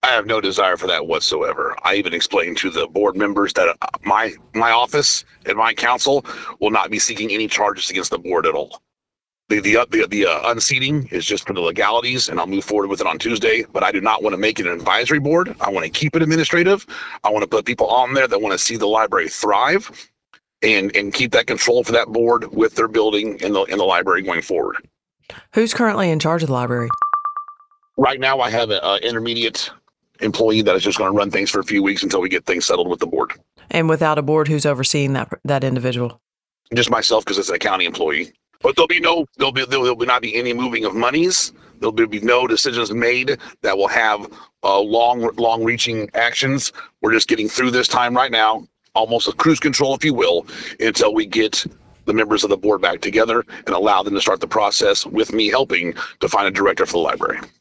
I have no desire for that whatsoever. I even explained to the board members that my office and my council will not be seeking any charges against the board at all. The unseating is just for the legalities, and I'll move forward with it on Tuesday. But I do not want to make it an advisory board. I want to keep it administrative. I want to put people on there that want to see the library thrive, and keep that control for that board with their building in the library going forward. Who's currently in charge of the library? Right now, I have an intermediate employee that is just going to run things for a few weeks until we get things settled with the board. And without a board, who's overseeing that individual? Just myself, because it's a county employee. But there'll not be any moving of monies. There'll be no decisions made that will have long-reaching actions. We're just getting through this time right now, almost a cruise control, if you will, until we get the members of the board back together and allow them to start the process with me helping to find a director for the library.